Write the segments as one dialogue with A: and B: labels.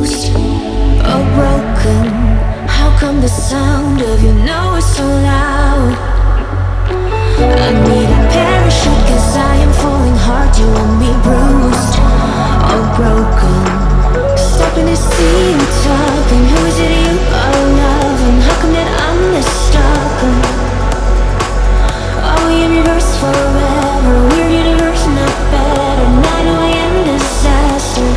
A: bruised or broken. How come the sound of your noise so loud? I need a parachute 'cause I am falling hard. You want me bruised or broken? Stopping to see you talking. Who is it you are loving? How come that I'm the stalker? Are we in reverse forever? Weird universe, not better. Now do I am disaster.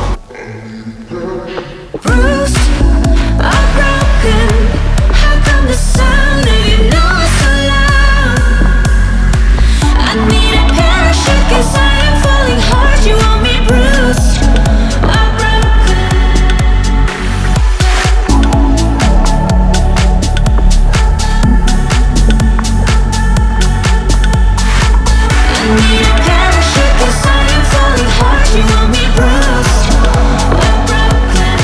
A: Bruised or broken. How come the sound of your noise so loud? I need a parachute 'cause I am falling hard. You want me bruised or broken? I need a parachute 'cause I am falling hard. You want me bruised or broken?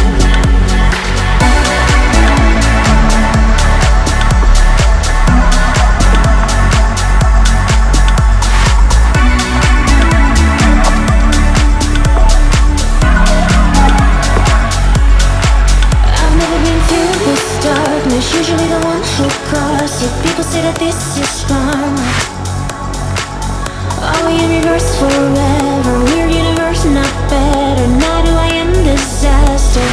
A: I've never been filled with darkness. Usually the one who caused it. People say that this is karma. Are we in reverse forever? Weird universe, not better. Now do I am disaster.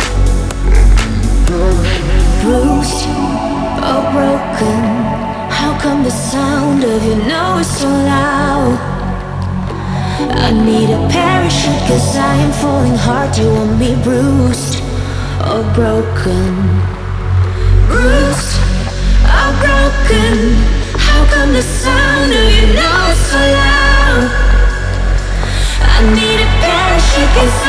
A: Bruised or broken. How come the sound of your noise so loud? I need a parachute 'cause I am falling hard. You want me bruised or broken? Bruised or broken. How come the sound of your noise so loud? I need a parachute 'cause